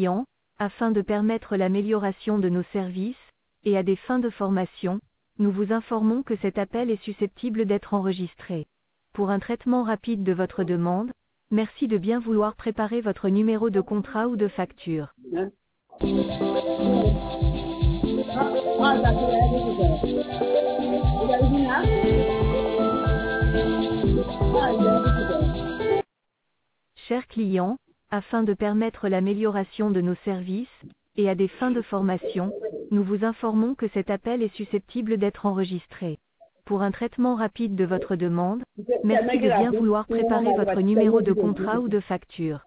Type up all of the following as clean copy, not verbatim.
clients, afin de permettre l'amélioration de nos services, et à des fins de formation, nous vous informons que cet appel est susceptible d'être enregistré. Pour un traitement rapide de votre demande, merci de bien vouloir préparer votre numéro de contrat ou de facture. Chers clients, afin de permettre l'amélioration de nos services, et à des fins de formation, nous vous informons que cet appel est susceptible d'être enregistré. Pour un traitement rapide de votre demande, merci de bien vouloir préparer votre numéro de contrat ou de facture.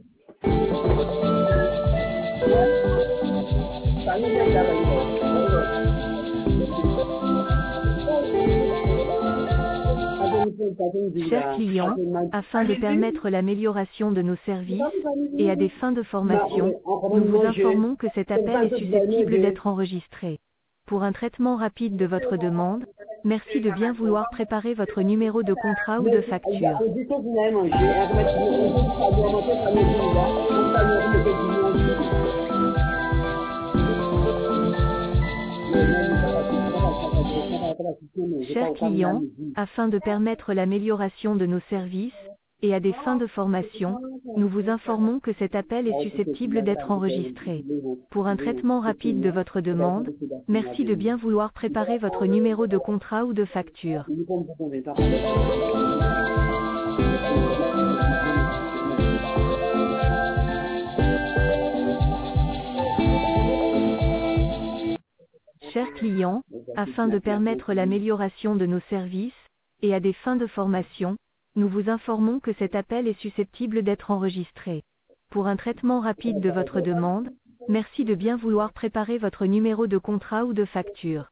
Chers clients, afin de permettre l'amélioration de nos services, et à des fins de formation, nous vous informons que cet appel est susceptible d'être enregistré. Pour un traitement rapide de votre demande, merci de bien vouloir préparer votre numéro de contrat ou de facture. Chers clients, afin de permettre l'amélioration de nos services, et à des fins de formation, nous vous informons que cet appel est susceptible d'être enregistré. Pour un traitement rapide de votre demande, merci de bien vouloir préparer votre numéro de contrat ou de facture. Chers clients, afin de permettre l'amélioration de nos services, et à des fins de formation, nous vous informons que cet appel est susceptible d'être enregistré. Pour un traitement rapide de votre demande, merci de bien vouloir préparer votre numéro de contrat ou de facture.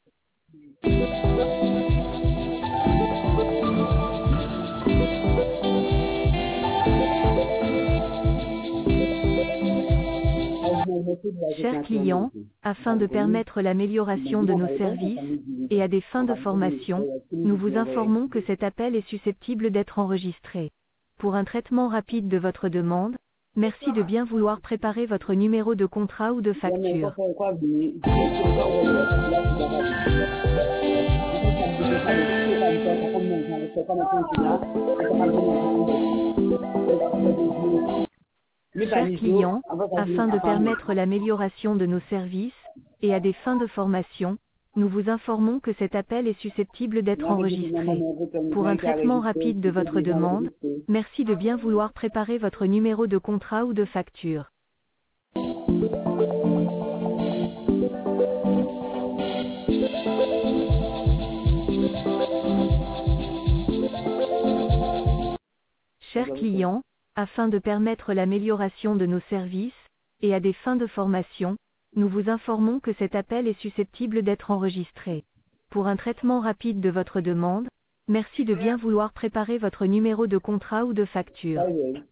Chers clients, afin de permettre l'amélioration de nos services, et à des fins de formation, nous vous informons que cet appel est susceptible d'être enregistré. Pour un traitement rapide de votre demande, merci de bien vouloir préparer votre numéro de contrat ou de facture. Chers clients, afin de permettre l'amélioration de nos services, et à des fins de formation, nous vous informons que cet appel est susceptible d'être enregistré. Pour un traitement rapide de votre demande, merci de bien vouloir préparer votre numéro de contrat ou de facture. Chers clients, afin de permettre l'amélioration de nos services, et à des fins de formation, nous vous informons que cet appel est susceptible d'être enregistré. Pour un traitement rapide de votre demande, merci de bien vouloir préparer votre numéro de contrat ou de facture.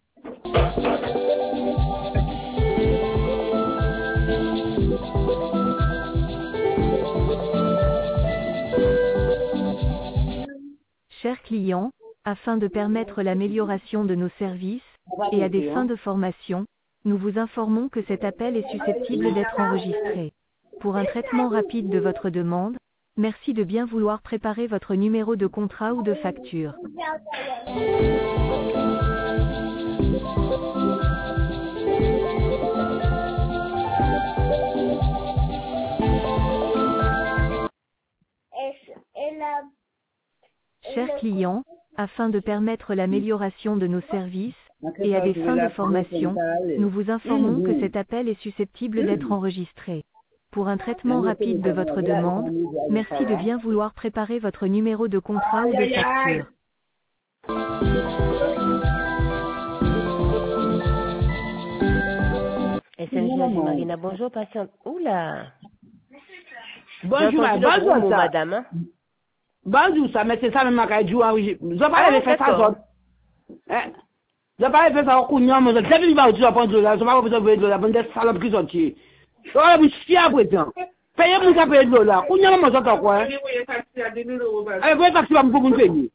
Chers clients, afin de permettre l'amélioration de nos services, et à des fins de formation, nous vous informons que cet appel est susceptible d'être enregistré. Pour un traitement rapide de votre demande, merci de bien vouloir préparer votre numéro de contrat ou de facture. Chers clients, afin de permettre l'amélioration de nos services, et à des fins de formation, nous vous informons que cet appel est susceptible d'être enregistré. Pour un traitement rapide de votre demande, merci de bien vouloir préparer votre numéro de contrat ou de facture. SNJ Marina, bonjour patiente. Oula. Bonjour, bonjour madame. Bonjour, ça, mais c'est ça même ma joue. Je parle fait ça. Je parle fait ça au couillon, mais je sais pas où tu vas prendre là. Je vais pas vous la bande de salopes qui sont tuées. Je vais vous chier après temps. Payez-moi ça payer de l'eau là. Couillon, moi ça quoi? Eh, vous taxi va me pour payer.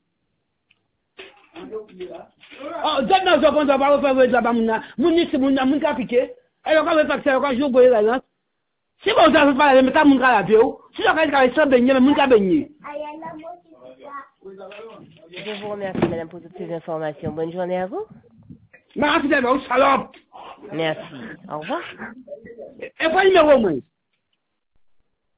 Oh, maintenant je pense pas faire de la bamuna. Mon c'est mon capique. Et quand vous faites quand je vous voyez là, si vous avez pas les méta moun ka la vie, si vous avez ça baigner, mais moun ka baigner. Je vous remercie, madame, pour toutes ces informations. Bonne journée à vous. Merci d'être salope. Merci. Au revoir. Et pas numéro, moi.